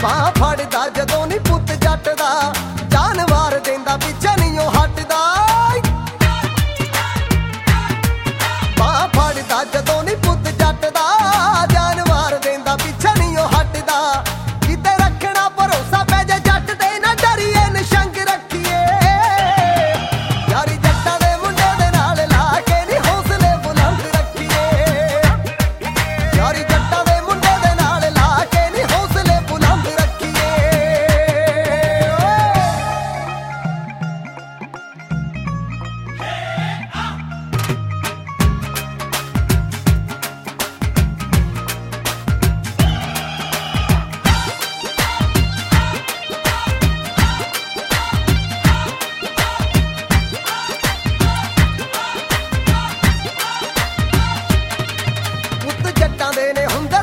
ਬਾਂਹ ਫੜਦਾ ਜਦੋਂ ਨੀ ਪੁੱਤ ਜੱਟ ਦਾ, ਜਾਨ ਵਾਰ ਦੇਂਦਾ ਪਿੱਛੇ ਨੀ ਉਹ ਹਟਦਾ। ਬਾਂਹ ਫੜਦਾ ਜਦੋਂ ਨੀ ਪੁੱਤ ਜੱਟ ਦਾ, ਜਾਨ ਵਾਰ ਦੇਂਦਾ ਪਿੱਛੇ ਨੀ ਉਹ ਹਟਦਾ। ਕਿਤੇ ਰੱਖਣਾ ਭਰੋਸਾ ਪੈ ਜੇ ਜੱਟ ਤੇ ਨਾ ਡਰੀਏ ਨਿਸ਼ੰਗ ਰੱਖੀਏ। ਯਾਰੀ ਜੱਟਾਂ ਦੇ ਮੁੰਡੇ ਦੇ ਨਾਲ ਲਾ ਕੇ ਨੀ ਹੌਸਲੇ ਬੁਲੰਦ ਰੱਖੀਏ। ਯਾਰੀ ਜੱਟਾਂ ਦੇ ਮੁੰਡੇ ਦੇ ਨਾਲ ਲਾ ਕੇ ਨੀ ਹੌਸਲੇ ਬੁਲੰਦ ਰੱਖੀਏ। ਪੁੱਤ ਜੱਟਾਂ ਦੇ ਨੇ ਹੁੰਦੇ